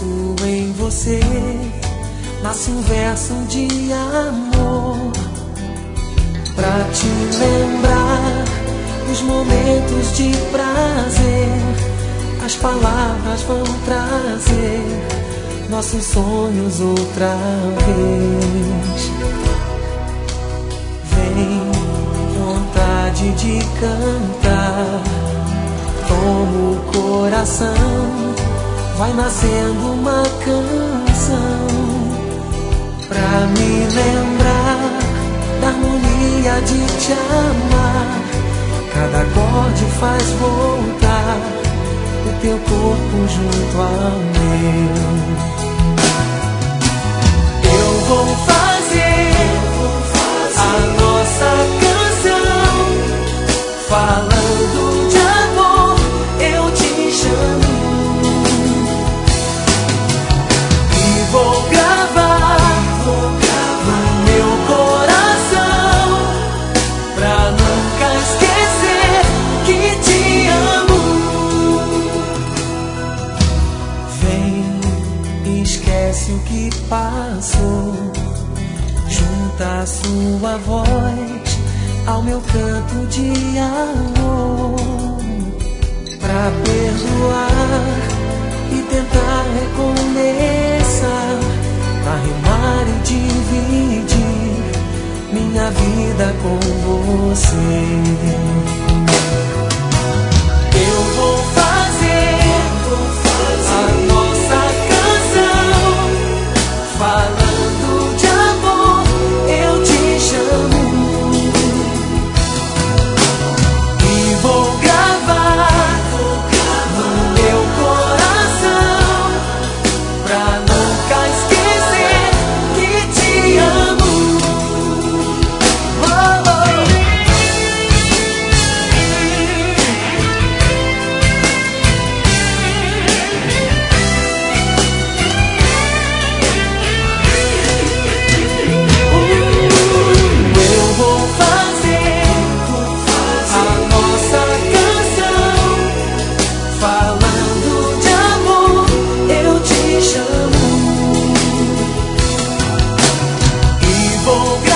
penso em você, nasce um verso de amor pra te lembrar dos momentos de prazer. As palavras vão trazer nossos sonhos outra vez. Vem vontade de cantar, toma o coração, vai nascendo uma canção pra me lembrar da harmonia de te amar. Cada acorde faz voltar o teu corpo junto ao meu. Eu vou fazer a nossa canção, falando de amor, eu te chamo. E vou gravar no meu coração, pra nunca esquecer que te amo. Vem, esquece o que passou, junta a sua voz ao meu canto de amor, pra perdoar e tentar recomeçar, pra rimar e dividir minha vida com você. Eu vou fazer a nossa canção, falando de amor, eu te chamo. E vou gravar no meu coração, pra nunca esquecer que te amo. Oh, oh. Eu vou fazer a nossa canção, falando de amor, eu te chamo. E vou